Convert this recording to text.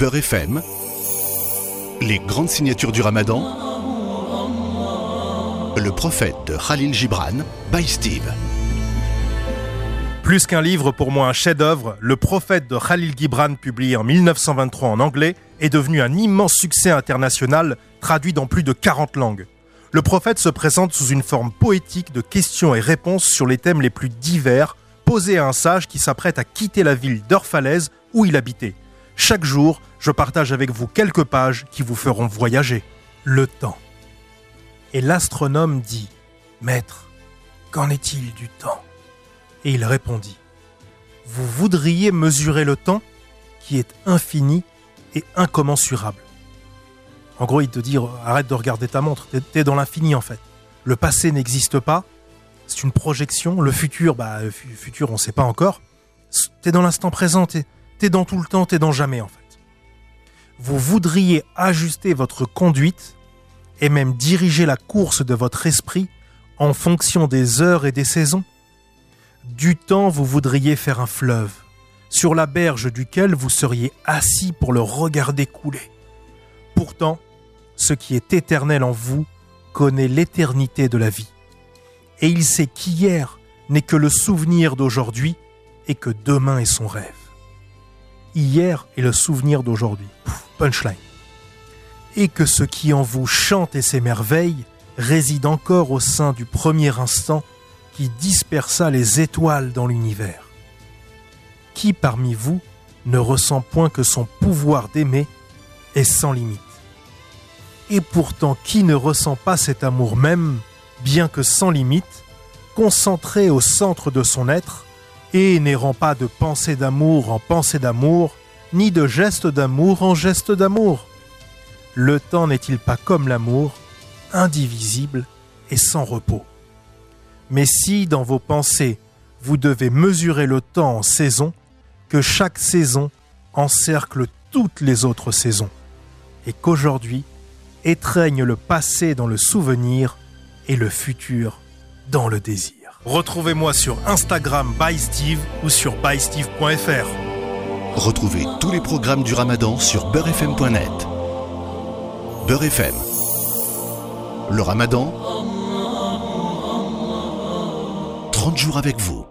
Beurre FM, les grandes signatures du Ramadan, le prophète de Khalil Gibran, by Steve. Plus qu'un livre, pour moi un chef-d'œuvre, Le prophète de Khalil Gibran, publié en 1923 en anglais, est devenu un immense succès international, traduit dans plus de 40 langues. Le prophète se présente sous une forme poétique de questions et réponses sur les thèmes les plus divers, posés à un sage qui s'apprête à quitter la ville d'Orphalaise où il habitait. Chaque jour, je partage avec vous quelques pages qui vous feront voyager. Le temps. Et l'astronome dit « Maître, qu'en est-il du temps ?» Et il répondit « Vous voudriez mesurer le temps qui est infini et incommensurable. » En gros, il te dit « Arrête de regarder ta montre, t'es dans l'infini en fait. Le passé n'existe pas, c'est une projection. Le futur, futur on ne sait pas encore. T'es dans l'instant présent, t'es dans tout le temps, t'es dans jamais en fait. Vous voudriez ajuster votre conduite et même diriger la course de votre esprit en fonction des heures et des saisons. Du temps, vous voudriez faire un fleuve, sur la berge duquel vous seriez assis pour le regarder couler. Pourtant, ce qui est éternel en vous connaît l'éternité de la vie. Et il sait qu'hier n'est que le souvenir d'aujourd'hui et que demain est son rêve. Hier est le souvenir d'aujourd'hui. Punchline. Et que ce qui en vous chante et s'émerveille réside encore au sein du premier instant qui dispersa les étoiles dans l'univers. Qui parmi vous ne ressent point que son pouvoir d'aimer est sans limite? Et pourtant, qui ne ressent pas cet amour même, bien que sans limite, concentré au centre de son être, et n'errant pas de pensée d'amour en pensée d'amour, ni de geste d'amour en geste d'amour? Le temps n'est-il pas comme l'amour, indivisible et sans repos? Mais si, dans vos pensées, vous devez mesurer le temps en saisons, que chaque saison encercle toutes les autres saisons, et qu'aujourd'hui étreigne le passé dans le souvenir et le futur dans le désir. Retrouvez-moi sur Instagram by Steve ou sur bysteve.fr. Retrouvez tous les programmes du Ramadan sur beurrefm.net. Beurre FM. Le Ramadan, 30 jours avec vous.